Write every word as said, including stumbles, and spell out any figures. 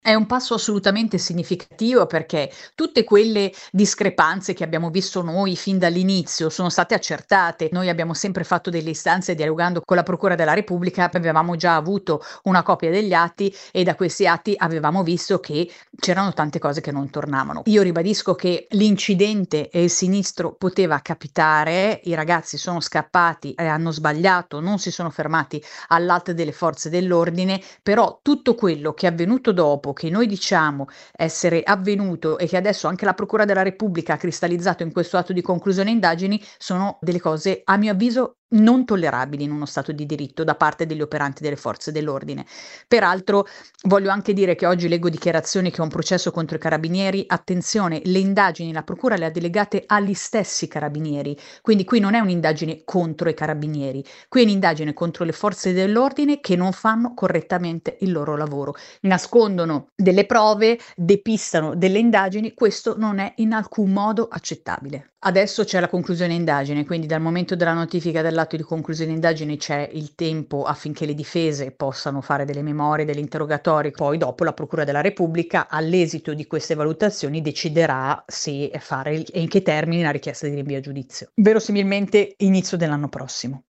È un passo assolutamente significativo perché tutte quelle discrepanze che abbiamo visto noi fin dall'inizio sono state accertate. Noi abbiamo sempre fatto delle istanze dialogando con la procura della Repubblica, avevamo già avuto una copia degli atti e da questi atti avevamo visto che c'erano tante cose che non tornavano. Io ribadisco che l'incidente e il sinistro poteva capitare, i ragazzi sono scappati e hanno sbagliato, non si sono fermati all'alto delle forze dell'ordine, però tutto quello che è avvenuto dopo, che noi diciamo essere avvenuto e che adesso anche la procura della Repubblica ha cristallizzato in questo atto di conclusione indagini, sono delle cose, a mio avviso, non tollerabili in uno Stato di diritto da parte degli operanti delle forze dell'ordine. Peraltro voglio anche dire che oggi leggo dichiarazioni che ho un processo contro i carabinieri. Attenzione, le indagini la procura le ha delegate agli stessi carabinieri, quindi qui non è un'indagine contro i carabinieri, qui è un'indagine contro le forze dell'ordine che non fanno correttamente il loro lavoro. Nascondono delle prove, depistano delle indagini, questo non è in alcun modo accettabile. Adesso c'è la conclusione indagine, quindi dal momento della notifica dell'atto di conclusione indagine c'è il tempo affinché le difese possano fare delle memorie, degli interrogatori, poi dopo la procura della Repubblica, all'esito di queste valutazioni, deciderà se fare il e in che termini la richiesta di rinvio a giudizio. Verosimilmente inizio dell'anno prossimo.